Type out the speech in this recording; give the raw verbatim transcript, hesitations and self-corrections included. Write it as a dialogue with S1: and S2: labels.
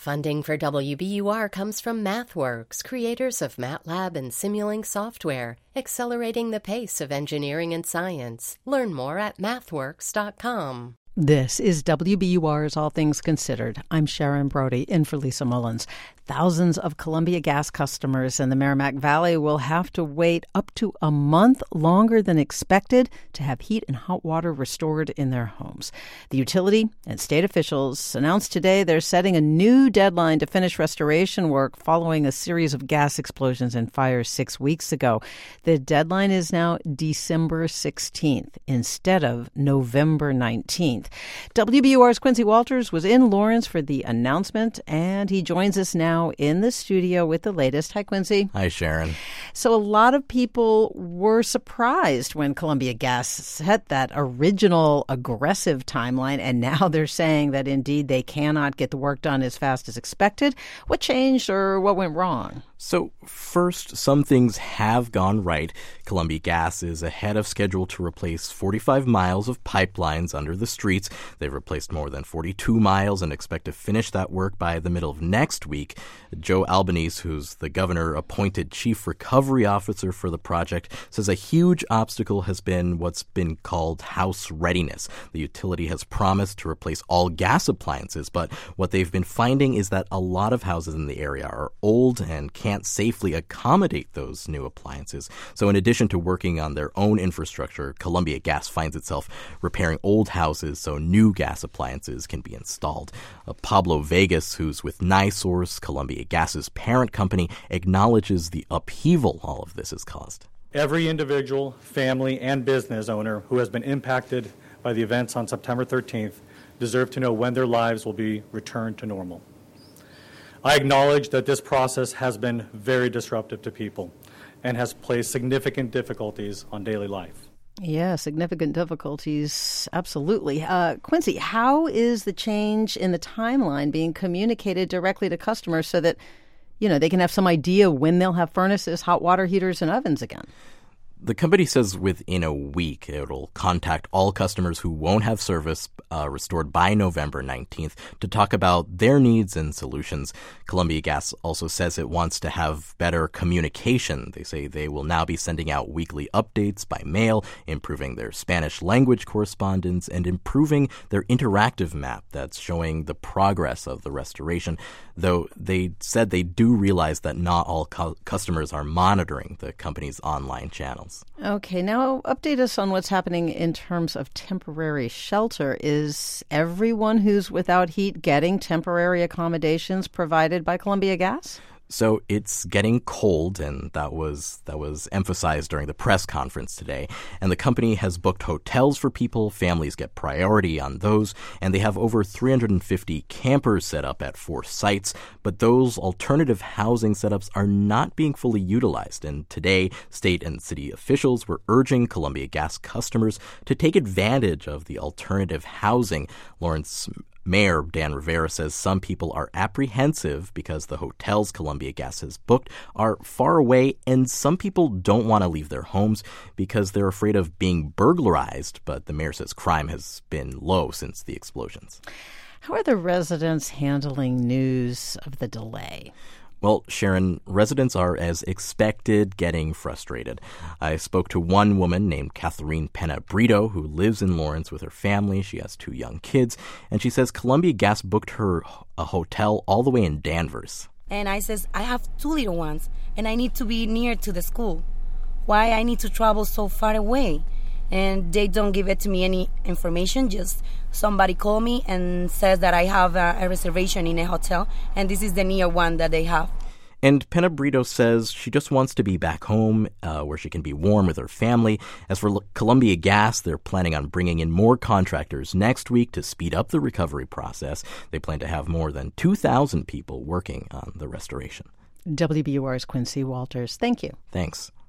S1: Funding for W B U R comes from MathWorks, creators of MATLAB and Simulink software, accelerating the pace of engineering and science. Learn more at mathworks dot com.
S2: This is W B U R's All Things Considered. I'm Sharon Brody, in for Lisa Mullins. Thousands of Columbia Gas customers in the Merrimack Valley will have to wait up to a month longer than expected to have heat and hot water restored in their homes. The utility and state officials announced today they're setting a new deadline to finish restoration work following a series of gas explosions and fires six weeks ago. The deadline is now December sixteenth instead of November nineteenth. W B U R's Quincy Walters was in Lawrence for the announcement, and he joins us now in the studio with the latest. Hi, Quincy.
S3: Hi, Sharon.
S2: So a lot of people were surprised when Columbia Gas set that original aggressive timeline, and now they're saying that indeed they cannot get the work done as fast as expected. What changed or what went wrong?
S3: So first, some things have gone right. Columbia Gas is ahead of schedule to replace forty-five miles of pipelines under the streets. They've replaced more than forty-two miles and expect to finish that work by the middle of next week. Joe Albanese, who's the governor-appointed chief recovery officer for the project, says a huge obstacle has been what's been called house readiness. The utility has promised to replace all gas appliances, but what they've been finding is that a lot of houses in the area are old and can't safely accommodate those new appliances. So in addition to working on their own infrastructure, Columbia Gas finds itself repairing old houses so new gas appliances can be installed. Uh, Pablo Vegas, who's with NiSource, Columbia Gas's parent company, acknowledges the upheaval all of this has caused.
S4: Every individual, family, and business owner who has been impacted by the events on September thirteenth deserve to know when their lives will be returned to normal. I acknowledge that this process has been very disruptive to people and has placed significant difficulties on daily life.
S2: Yeah, significant difficulties, absolutely. Uh, Quincy, how is the change in the timeline being communicated directly to customers so that, you know, they can have some idea when they'll have furnaces, hot water heaters, and ovens again?
S3: The company says within a week it'll contact all customers who won't have service uh, restored by November nineteenth to talk about their needs and solutions. Columbia Gas also says it wants to have better communication. They say they will now be sending out weekly updates by mail, improving their Spanish language correspondence, and improving their interactive map that's showing the progress of the restoration, though they said they do realize that not all cu- customers are monitoring the company's online channels.
S2: Okay, now update us on what's happening in terms of temporary shelter. Is everyone who's without heat getting temporary accommodations provided by Columbia Gas?
S3: So it's getting cold, and that was that was emphasized during the press conference today. And the company has booked hotels for people. Families get priority on those. And they have over three hundred fifty campers set up at four sites. But those alternative housing setups are not being fully utilized. And today, state and city officials were urging Columbia Gas customers to take advantage of the alternative housing. Lawrence Mayor Dan Rivera says some people are apprehensive because the hotels Columbia Gas has booked are far away, and some people don't want to leave their homes because they're afraid of being burglarized, but the mayor says crime has been low since the explosions.
S2: How are the residents handling news of the delay?
S3: Well, Sharon, residents are, as expected, getting frustrated. I spoke to one woman named Catherine Pena Brito, who lives in Lawrence with her family. She has two young kids, and she says Columbia Gas booked her a hotel all the way in Danvers.
S5: And I says, I have two little ones, and I need to be near to the school. Why I need to travel so far away? And they don't give it to me any information, just somebody call me and says that I have a, a reservation in a hotel, and this is the near one that they have.
S3: And Pena Brito says she just wants to be back home uh, where she can be warm with her family. As for L- Columbia Gas, they're planning on bringing in more contractors next week to speed up the recovery process. They plan to have more than two thousand people working on the restoration.
S2: W B U R's Quincy Walters, thank you.
S3: Thanks.